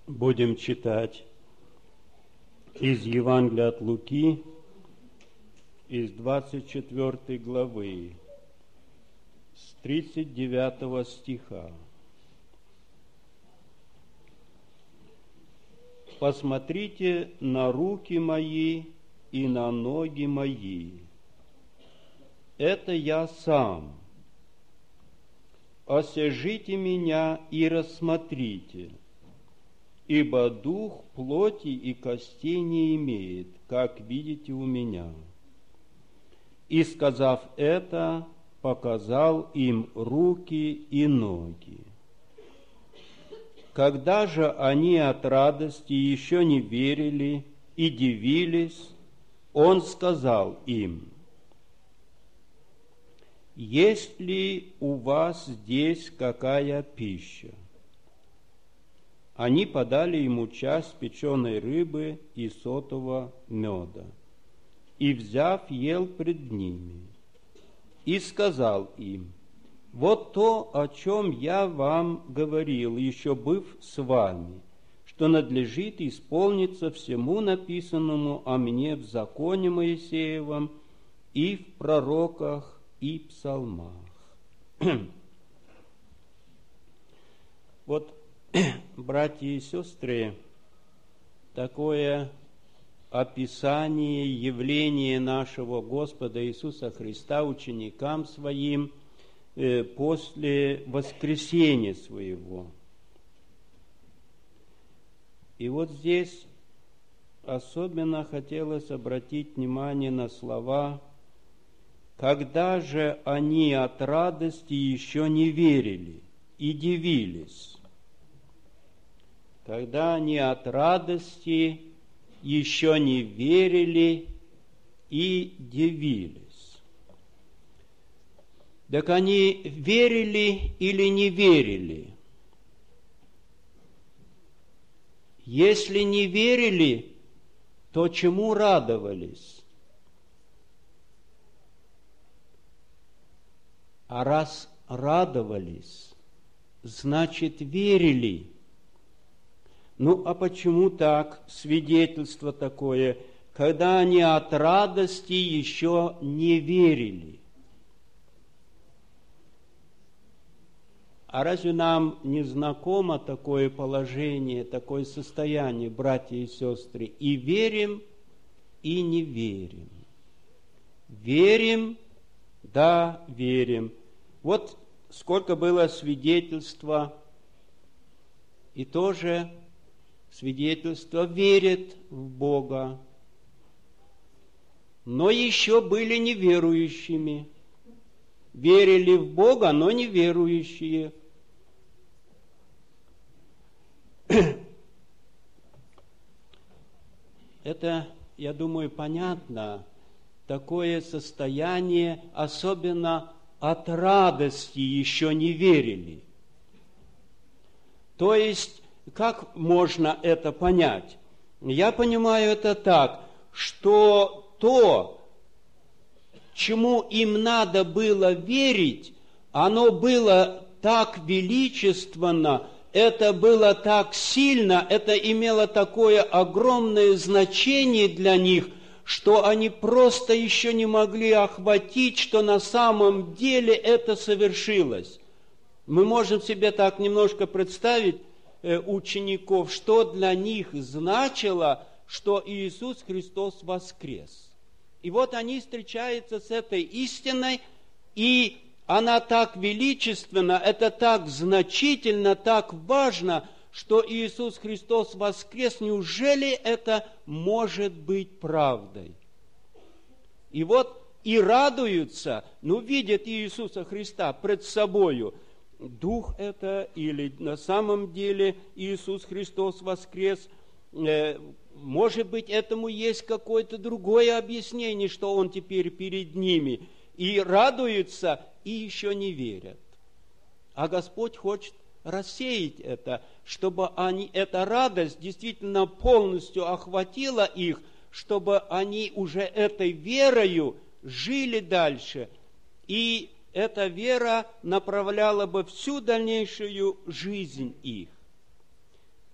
Будем читать из Евангелия от Луки, из 24 главы, с 39 стиха. «Посмотрите на руки мои и на ноги мои. Это я сам. Осяжите меня и рассмотрите, ибо дух плоти и костей не имеет, как видите у меня». И, сказав это, показал им руки и ноги. Когда же они от радости еще не верили и дивились, он сказал им: «Есть ли у вас здесь какая пища?» Они подали ему часть печеной рыбы и сотого меда, и, взяв, ел пред ними, и сказал им: «Вот то, о чем я вам говорил, еще быв с вами, что надлежит исполниться всему написанному о мне в законе Моисеевом и в пророках и псалмах». Вот, братья и сестры, такое описание явления нашего Господа Иисуса Христа ученикам Своим после воскресения Своего. И вот здесь особенно хотелось обратить внимание на слова: «Когда же они от радости еще не верили и дивились». Когда они от радости еще не верили и дивились. Так они верили или не верили? Если не верили, то чему радовались? А раз радовались, значит верили. Ну, а почему так? Свидетельство такое, когда они от радости еще не верили. А разве нам не знакомо такое положение, такое состояние, братья и сестры? И верим, и не верим. Верим, да, верим. Вот сколько было свидетельства, и тоже свидетельство верит в Бога, но еще были неверующими. Верили в Бога, но неверующие. Это, я думаю, понятно, такое состояние, особенно от радости еще не верили. То есть, как можно это понять? Я понимаю это так, что то, чему им надо было верить, оно было так величественно, это было так сильно, это имело такое огромное значение для них, что они просто еще не могли охватить, что на самом деле это совершилось. Мы можем себе так немножко представить учеников, что для них значило, что Иисус Христос воскрес. И вот они встречаются с этой истиной, и она так величественна, это так значительно, так важно, что Иисус Христос воскрес. Неужели это может быть правдой? И вот и радуются, видят Иисуса Христа пред собою. Дух это или на самом деле Иисус Христос воскрес. Может быть, этому есть какое-то другое объяснение, что Он теперь перед ними. И радуются, и еще не верят. А Господь хочет рассеять это, чтобы эта радость действительно полностью охватила их, чтобы они уже этой верою жили дальше. И эта вера направляла бы всю дальнейшую жизнь их.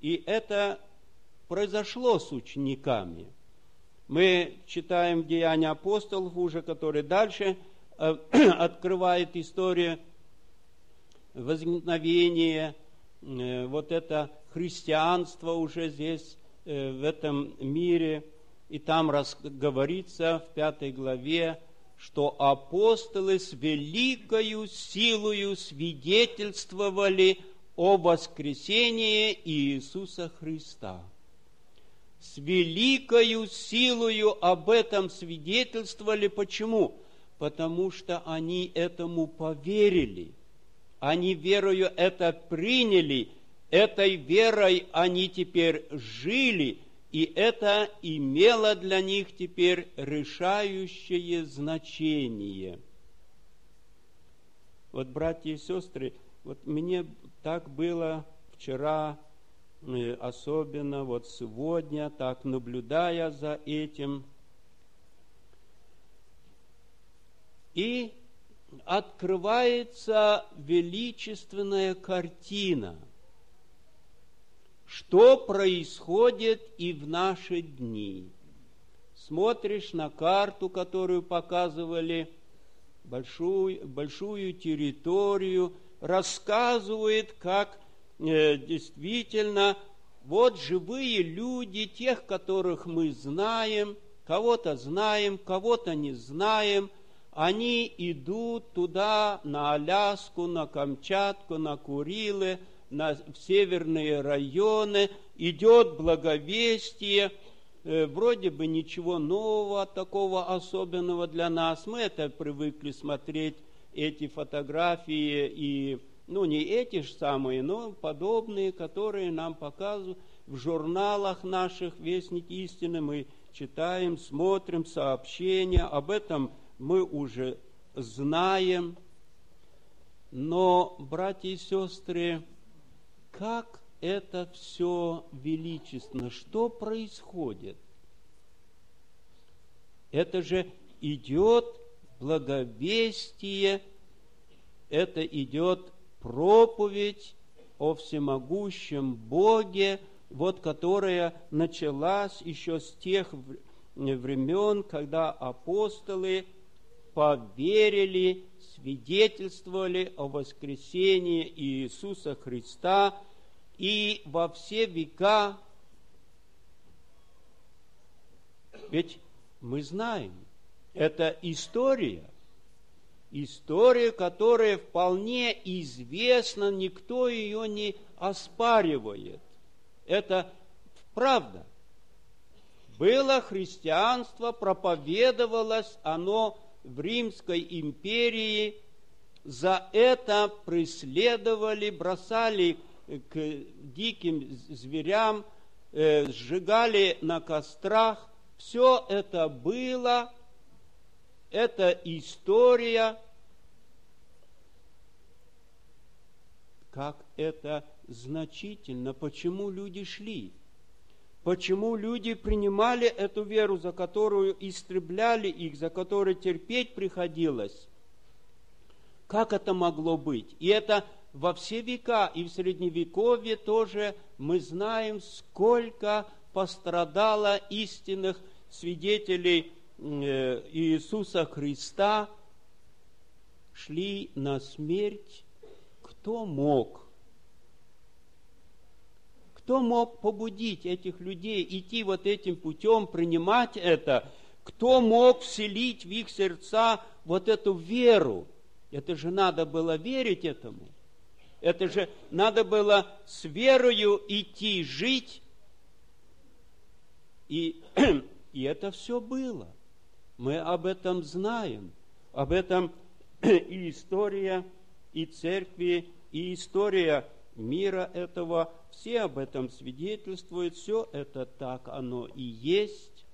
И это произошло с учениками. Мы читаем Деяния апостолов уже, который дальше открывает историю возникновения, вот это христианство уже здесь, в этом мире. И там говорится в 5 главе, что апостолы с великою силою свидетельствовали о воскресении Иисуса Христа. С великою силою об этом свидетельствовали. Почему? Потому что они этому поверили. Они верою это приняли. Этой верой они теперь жили. И это имело для них теперь решающее значение. Вот, братья и сестры, вот мне так было вчера, особенно вот сегодня, так наблюдая за этим. И открывается величественная картина, что происходит и в наши дни. Смотришь на карту, которую показывали, большую территорию, рассказывает, как действительно вот живые люди, тех, которых мы знаем, кого-то не знаем, они идут туда, на Аляску, на Камчатку, на Курилы, в северные районы, идет благовестие, вроде бы ничего нового, такого особенного для нас. Мы это привыкли смотреть, эти фотографии, и, не эти же самые, но подобные, которые нам показывают в журналах наших «Вестник истины». Мы читаем, смотрим сообщения, об этом мы уже знаем. Но, братья и сестры, как это все величественно, что происходит? Это же идет благовестие, это идет проповедь о всемогущем Боге, вот которая началась еще с тех времен, когда апостолы поверили, свидетельствовали о воскресении Иисуса Христа, и во все века. Ведь мы знаем, это история, которая вполне известна, никто ее не оспаривает. Это правда. Было христианство, проповедовалось оно в Римской империи, за это преследовали, бросали к диким зверям, сжигали на кострах. Все это было, это история. Как это значительно, почему люди шли, почему люди принимали эту веру, за которую истребляли их, за которую терпеть приходилось. Как это могло быть? И это во все века, и в Средневековье тоже мы знаем, сколько пострадало истинных свидетелей Иисуса Христа, шли на смерть. Кто мог? Кто мог побудить этих людей идти вот этим путем, принимать это? Кто мог вселить в их сердца вот эту веру? Это же надо было верить этому. Это же надо было с верою идти, жить. И это все было. Мы об этом знаем. Об этом и история, и церкви, и история мира этого. Все об этом свидетельствуют. Все это так оно и есть.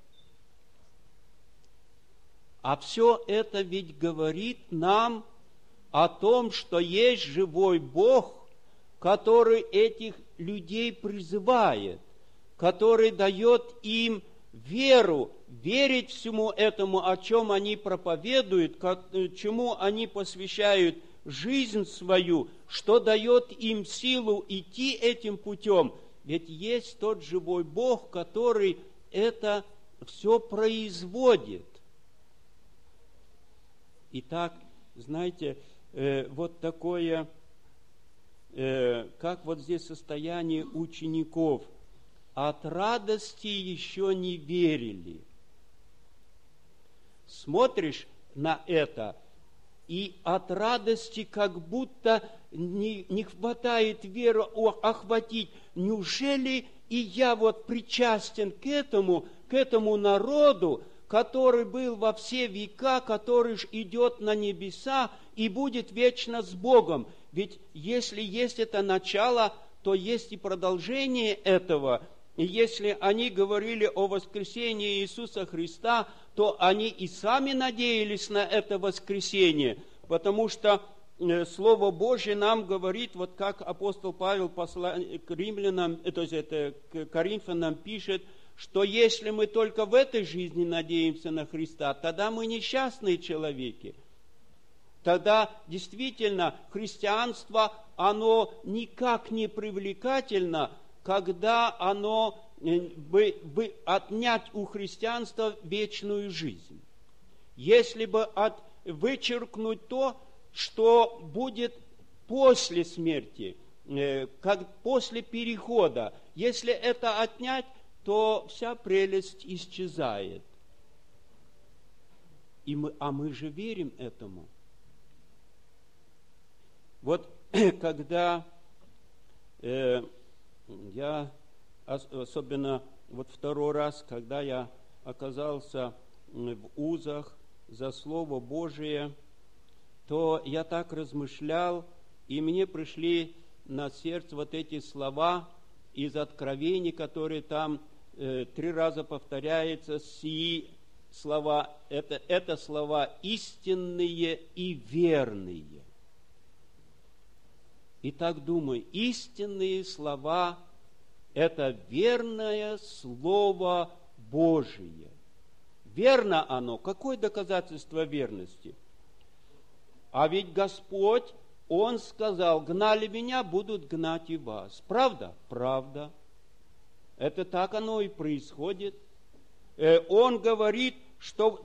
А все это ведь говорит нам о том, что есть живой Бог, который этих людей призывает, который дает им веру, верить всему этому, о чем они проповедуют, чему они посвящают жизнь свою, что дает им силу идти этим путем. Ведь есть тот живой Бог, который это все производит. Итак, знаете, вот такое, как вот здесь состояние учеников. От радости еще не верили. Смотришь на это, и от радости как будто не хватает веры охватить. Неужели и я вот причастен к этому народу, который был во все века, который идет на небеса и будет вечно с Богом? Ведь если есть это начало, то есть и продолжение этого. И если они говорили о воскресении Иисуса Христа, то они и сами надеялись на это воскресение, потому что Слово Божье нам говорит, вот как апостол Павел к римлянам, то есть это к Коринфянам пишет, что если мы только в этой жизни надеемся на Христа, тогда мы несчастные человеки. Тогда действительно христианство, оно никак не привлекательно, когда оно бы отнять у христианства вечную жизнь. Если бы вычеркнуть то, что будет после смерти, как после перехода, если это отнять, то вся прелесть исчезает. А мы же верим этому. Вот когда я, особенно вот второй раз, когда я оказался в узах за Слово Божие, то я так размышлял, и мне пришли на сердце вот эти слова из Откровений, которые там 3 раза повторяются, сии слова, это слова истинные и верные. И так думаю, истинные слова – это верное Слово Божие. Верно оно. Какое доказательство верности? А ведь Господь, Он сказал, гнали меня, будут гнать и вас. Правда? Правда. Это так оно и происходит. Он говорит, что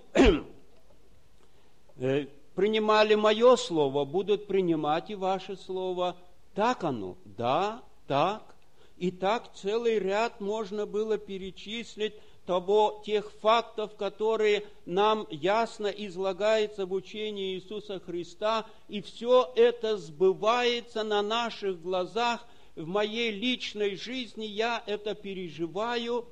принимали мое слово, будут принимать и ваше слово. Так оно? Да, так. И так целый ряд можно было перечислить тех фактов, которые нам ясно излагаются в учении Иисуса Христа, и все это сбывается на наших глазах. В моей личной жизни я это переживаю.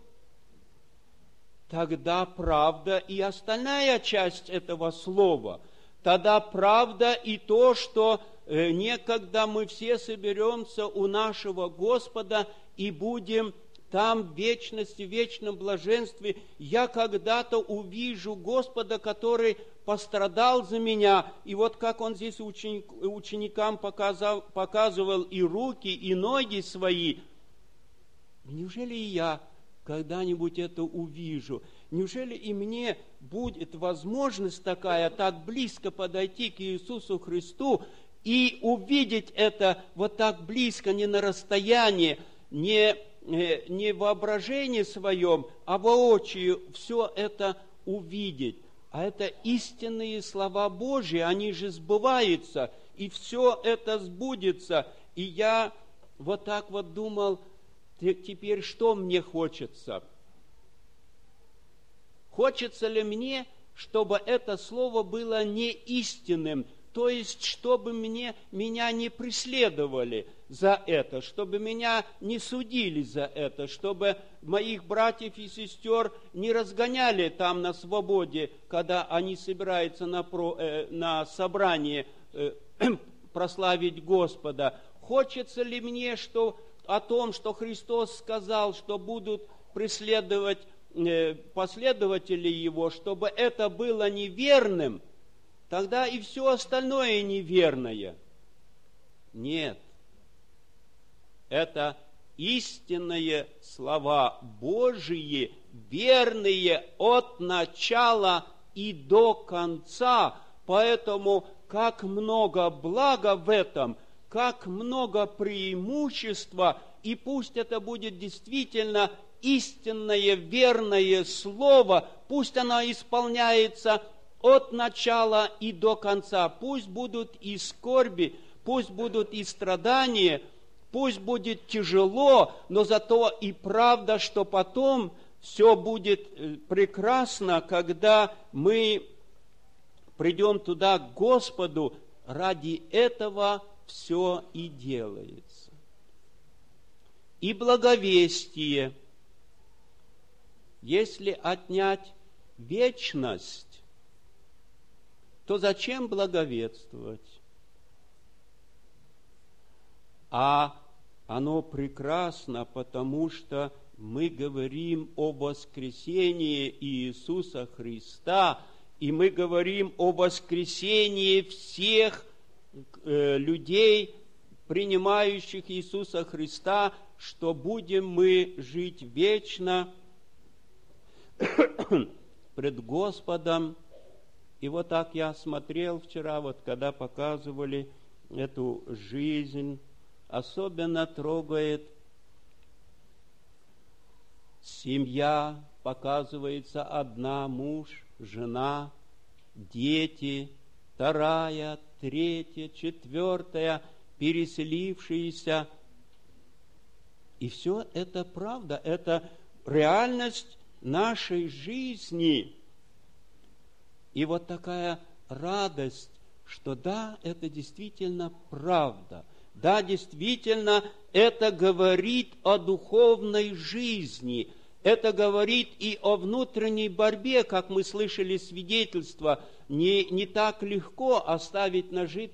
Тогда правда и остальная часть этого слова. Тогда правда и то, что некогда мы все соберемся у нашего Господа и будем там в вечности, в вечном блаженстве. Я когда-то увижу Господа, который пострадал за меня. И вот как он здесь ученикам показывал и руки, и ноги свои. Неужели и я когда-нибудь это увижу? Неужели и мне будет возможность такая, так близко подойти к Иисусу Христу и увидеть это вот так близко, не на расстоянии, не в воображении своем, а воочию все это увидеть? А это истинные слова Божьи, они же сбываются, и все это сбудется. И я вот так вот думал, теперь что мне хочется? Хочется ли мне, чтобы это слово было не истинным, то есть, чтобы меня не преследовали за это, чтобы меня не судили за это, чтобы моих братьев и сестер не разгоняли там на свободе, когда они собираются на собрание прославить Господа? Хочется ли мне о том, что Христос сказал, что будут преследовать последователей Его, чтобы это было неверным, тогда и все остальное неверное? Нет. Это истинные слова Божьи, верные от начала и до конца. Поэтому как много блага в этом, как много преимущества, и пусть это будет действительно истинное, верное слово, пусть оно исполняется от начала и до конца. Пусть будут и скорби, пусть будут и страдания, пусть будет тяжело, но зато и правда, что потом все будет прекрасно, когда мы придем туда к Господу. Ради этого все и делается. И благовестие. Если отнять вечность, то зачем благовествовать? А оно прекрасно, потому что мы говорим о воскресении Иисуса Христа, и мы говорим о воскресении всех людей, принимающих Иисуса Христа, что будем мы жить вечно пред Господом. И вот так я смотрел вчера, вот когда показывали эту жизнь, особенно трогает семья, показывается одна, муж, жена, дети, вторая, третья, четвертая, переселившиеся. И все это правда, это реальность нашей жизни. И вот такая радость, что да, это действительно правда. Да, действительно, это говорит о духовной жизни. Это говорит и о внутренней борьбе, как мы слышали свидетельство. Не так легко оставить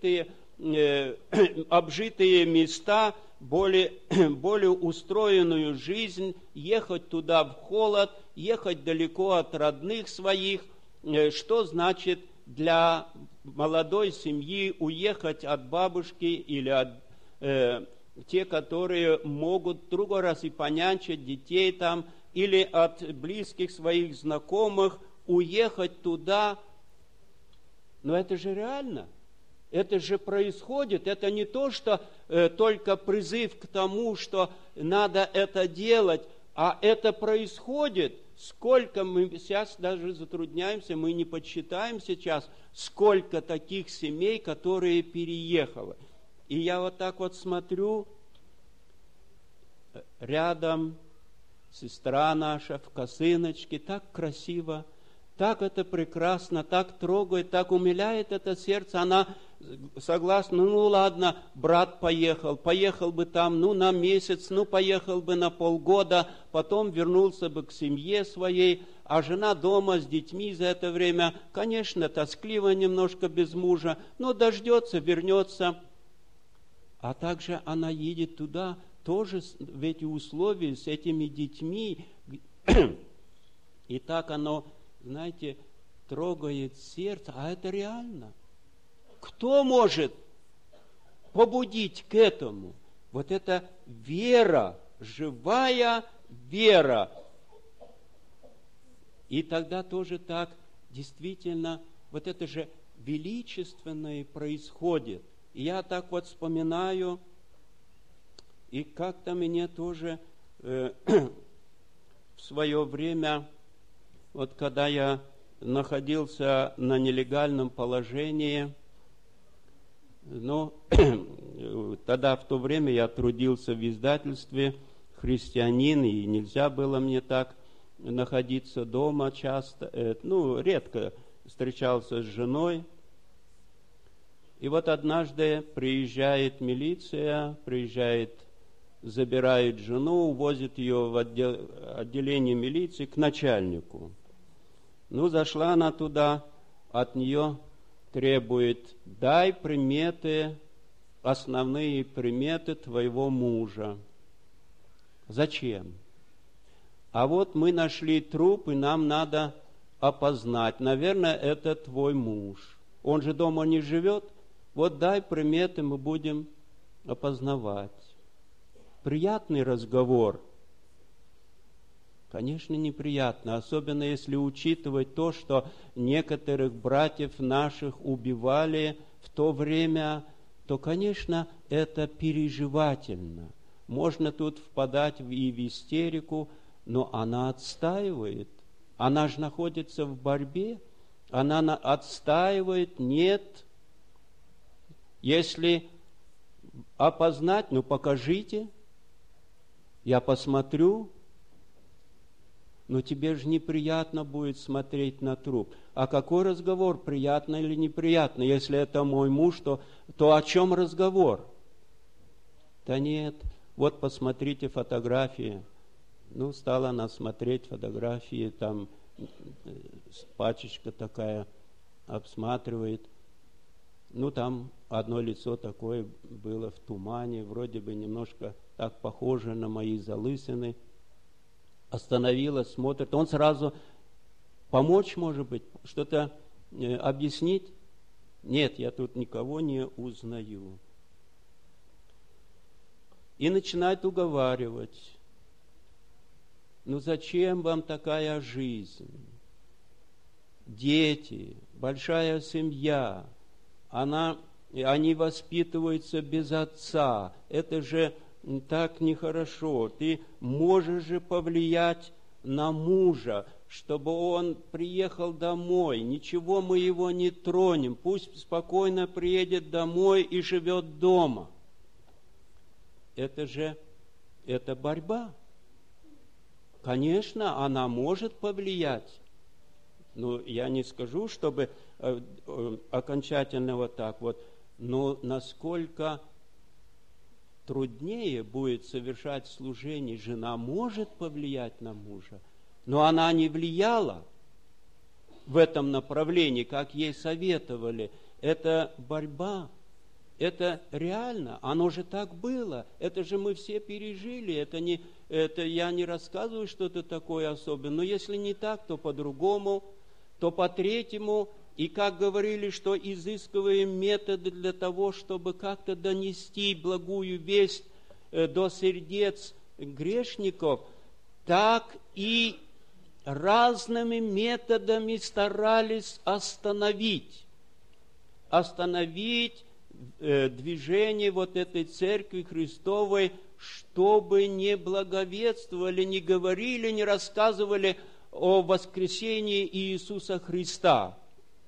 обжитые места, более устроенную жизнь, ехать туда в холод, ехать далеко от родных своих. Что значит для молодой семьи уехать от бабушки или от те, которые могут другой раз и понянчить детей там, или от близких своих знакомых, уехать туда. Но это же реально. Это же происходит. Это не то, что только призыв к тому, что надо это делать, а это происходит. Сколько мы сейчас даже затрудняемся, мы не подсчитаем сейчас, сколько таких семей, которые переехали. И я вот так вот смотрю, рядом сестра наша в косыночке, так красиво, так это прекрасно, так трогает, так умиляет это сердце. Она согласна, ну ладно, брат поехал бы там, ну на месяц, ну поехал бы на полгода, потом вернулся бы к семье своей, а жена дома с детьми за это время, конечно, тоскливо немножко без мужа, но дождется, вернется. А также она едет туда, тоже в эти условия, с этими детьми. И так оно, знаете, трогает сердце, а это реально. Кто может побудить к этому? Вот это вера, живая вера. И тогда тоже так, действительно, вот это же величественное происходит. И я так вот вспоминаю, и как-то мне тоже в свое время, вот когда я находился на нелегальном положении, тогда в то время я трудился в издательстве «Христианин», и нельзя было мне так находиться дома часто, редко встречался с женой. И вот однажды приезжает милиция, забирает жену, увозит ее в отделение милиции к начальнику. Зашла она туда, от нее требует: дай приметы, основные приметы твоего мужа. Зачем? А вот мы нашли труп, и нам надо опознать. Наверное, это твой муж. Он же дома не живет. Вот дай приметы, мы будем опознавать. Приятный разговор? Конечно, неприятно, особенно если учитывать то, что некоторых братьев наших убивали в то время, то, конечно, это переживательно. Можно тут впадать и в истерику, но она отстаивает. Она же находится в борьбе. Она отстаивает, нет. Если опознать, ну покажите, я посмотрю. Но тебе же неприятно будет смотреть на труп. А какой разговор, приятно или неприятно? Если это мой муж, то о чем разговор? Да нет, вот посмотрите фотографии. Ну, стала она смотреть фотографии, там пачечка такая обсматривает. Ну, там одно лицо такое было в тумане, вроде бы немножко так похоже на мои залысины. Остановилась, смотрит. Он сразу помочь, может быть, что-то объяснить? Нет, я тут никого не узнаю. И начинает уговаривать. Ну зачем вам такая жизнь? Дети, большая семья, они воспитываются без отца. Это же так нехорошо. Ты можешь же повлиять на мужа, чтобы он приехал домой. Ничего мы его не тронем. Пусть спокойно приедет домой и живет дома. Это борьба. Конечно, она может повлиять. Но я не скажу, чтобы окончательно вот так вот. Но насколько труднее будет совершать служение, жена может повлиять на мужа, но она не влияла в этом направлении, как ей советовали. Это борьба, это реально, оно же так было, это же мы все пережили, это я не рассказываю что-то такое особенное, но если не так, то по-другому, то по-третьему. И как говорили, что изыскиваем методы для того, чтобы как-то донести благую весть до сердец грешников, так и разными методами старались остановить движение вот этой Церкви Христовой, чтобы не благовествовали, не говорили, не рассказывали о воскресении Иисуса Христа.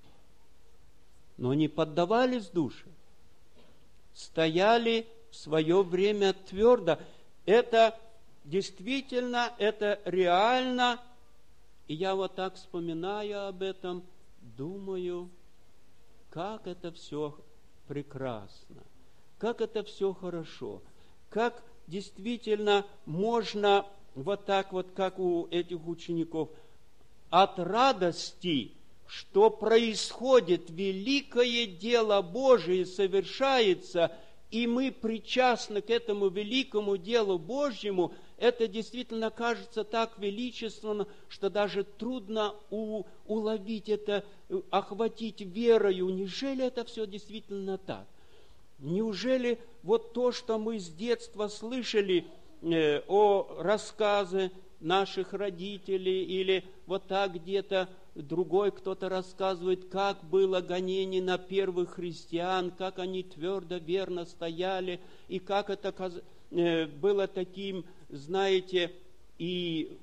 Но не поддавались душе, стояли в свое время твердо. Это действительно, это реально. И я вот так вспоминаю об этом, думаю, как это все прекрасно, как это все хорошо, как действительно можно вот так вот, как у этих учеников, от радости, что происходит великое дело Божие, совершается, и мы причастны к этому великому делу Божьему, это действительно кажется так величественно, что даже трудно уловить это, охватить верою. Неужели это все действительно так? Неужели вот то, что мы с детства слышали о рассказе наших родителей, или вот так где-то другой кто-то рассказывает, как было гонение на первых христиан, как они твердо, верно стояли, и как это было таким, знаете, и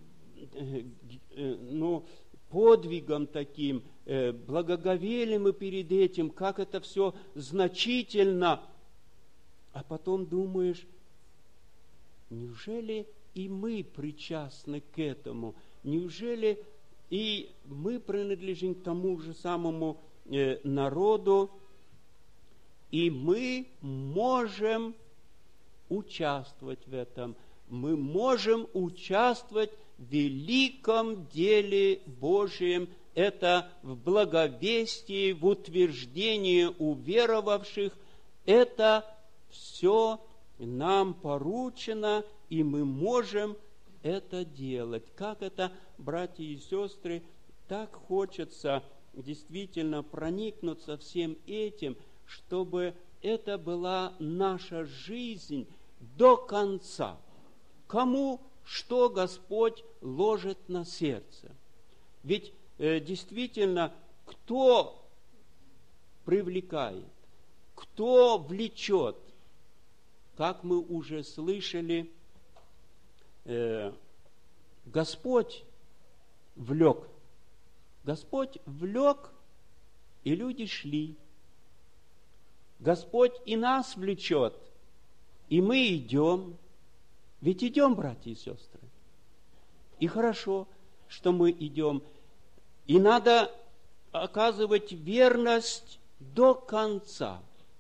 подвигом таким, благоговели мы перед этим, как это все значительно. А потом думаешь, неужели и мы причастны к этому? Неужели и мы принадлежим к тому же самому народу, и мы можем участвовать в этом? Мы можем участвовать в великом деле Божьем, это в благовестии, в утверждении уверовавших. Это все нам поручено, и мы можем это делать. Как это, братья и сестры, так хочется действительно проникнуться всем этим, чтобы это была наша жизнь до конца. Кому что Господь ложит на сердце. Ведь действительно, кто привлекает, кто влечет, как мы уже слышали, Господь влек. Господь влек, и люди шли. Господь и нас влечет, и мы идем. Ведь идем, братья и сестры. И хорошо, что мы идем. И надо оказывать верность до конца.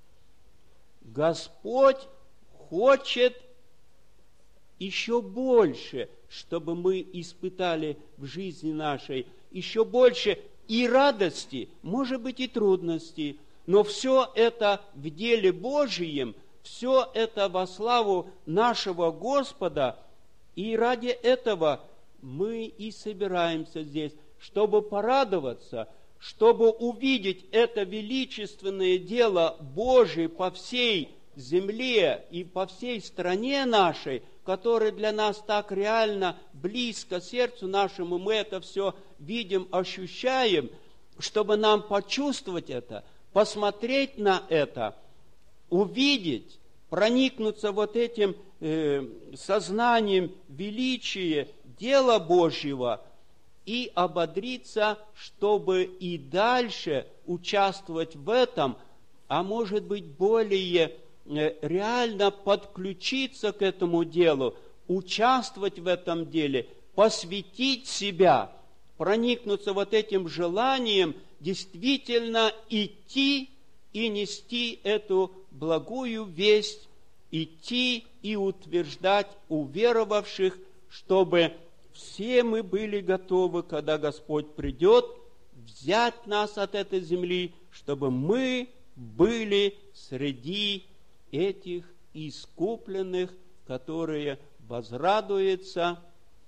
Господь хочет еще больше, чтобы мы испытали в жизни нашей, еще больше и радости, может быть, и трудностей, но все это в деле Божьем, все это во славу нашего Господа, и ради этого мы и собираемся здесь, чтобы порадоваться, чтобы увидеть это величественное дело Божие по всей земле и по всей стране нашей, которое для нас так реально близко сердцу нашему, мы это все видим, ощущаем, чтобы нам почувствовать это, посмотреть на это, увидеть, проникнуться вот этим сознанием величия дела Божьего и ободриться, чтобы и дальше участвовать в этом, а может быть более реально подключиться к этому делу, участвовать в этом деле, посвятить себя, проникнуться вот этим желанием действительно идти и нести эту благую весть, идти и утверждать уверовавших, чтобы все мы были готовы, когда Господь придет, взять нас от этой земли, чтобы мы были среди этих искупленных, которые возрадуются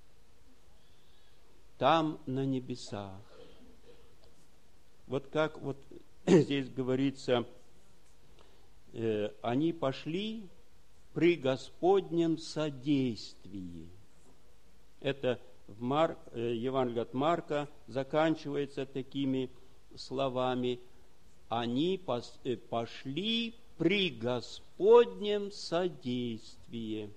там на небесах. Вот как вот здесь говорится, они пошли при Господнем содействии. Это в Евангелии от Марка заканчивается такими словами: они пошли при Господнем содействии.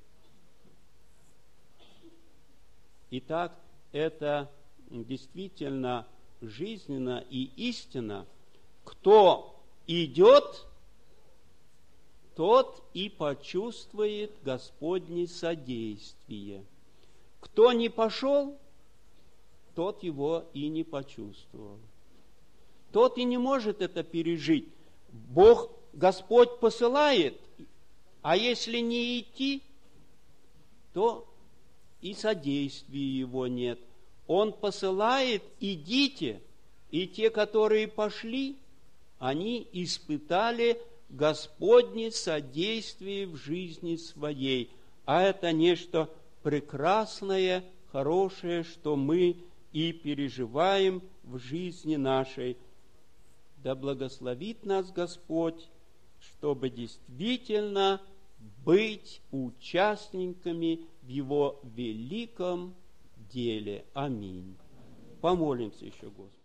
Итак, это действительно жизненно и истинно. Кто идет, тот и почувствует Господне содействие. Кто не пошел, тот его и не почувствовал. Тот и не может это пережить. Господь посылает, а если не идти, то и содействия его нет. Он посылает: идите, и те, которые пошли, они испытали Господне содействие в жизни своей. А это нечто прекрасное, хорошее, что мы и переживаем в жизни нашей. Да благословит нас Господь, чтобы действительно быть участниками в Его великом деле. Аминь. Помолимся еще, Господи.